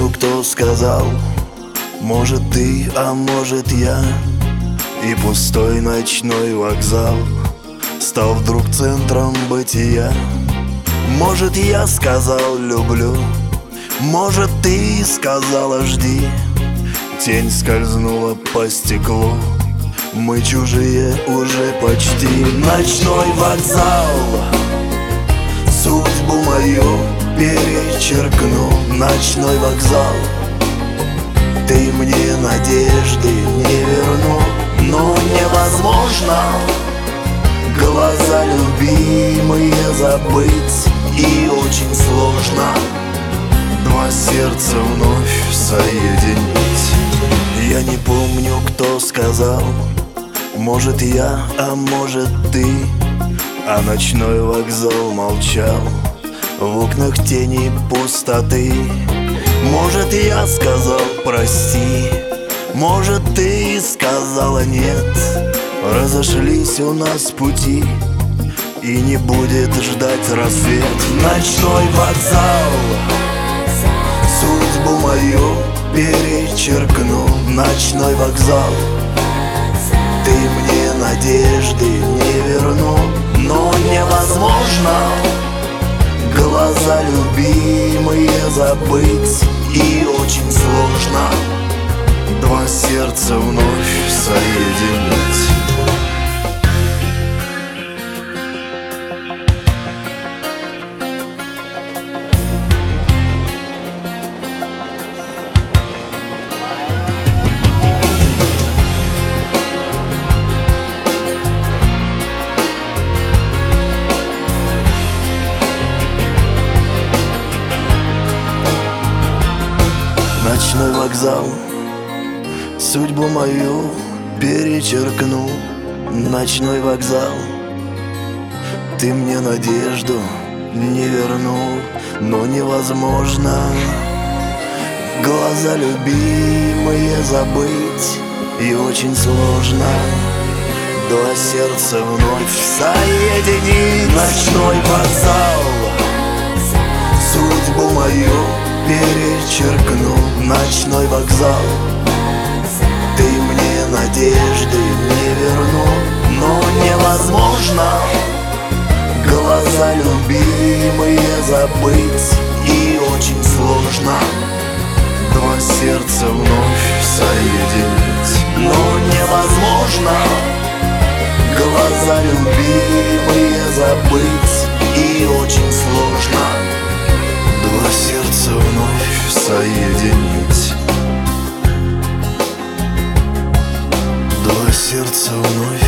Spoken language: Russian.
помню, кто сказал: может ты, а может я. И пустой ночной вокзал стал вдруг центром бытия. Может, я сказал люблю, может, ты сказала жди. Тень скользнула по стеклу, мы чужие уже почти. Ночной вокзал судьбу мою перечеркну. Ночной вокзал, ты мне надежды не верну. Но невозможно глаза любимые забыть, и очень сложно два сердца вновь соединить. Я не помню, кто сказал: может я, а может ты. А ночной вокзал молчал, в окнах тени пустоты. Может, я сказал прости, может, ты сказала нет. Разошлись у нас пути, и не будет ждать рассвет. Ночной вокзал судьбу мою перечеркну. Ночной вокзал, ты мне надежды не верну. Но невозможно глаза любимые забыть, и очень сложно два сердца вновь соединить. Ночной вокзал судьбу мою перечеркну. Ночной вокзал, ты мне надежду не вернул. Но невозможно глаза любимые забыть, и очень сложно два сердца вновь соединить. Ночной вокзал судьбу мою перечеркну. Ночной вокзал, ты мне надежды не верну. Но невозможно глаза любимые забыть, и очень сложно два сердца вновь соединить. Но невозможно глаза любимые забыть, и очень сложно два сердца вновь соединить. Два сердца вновь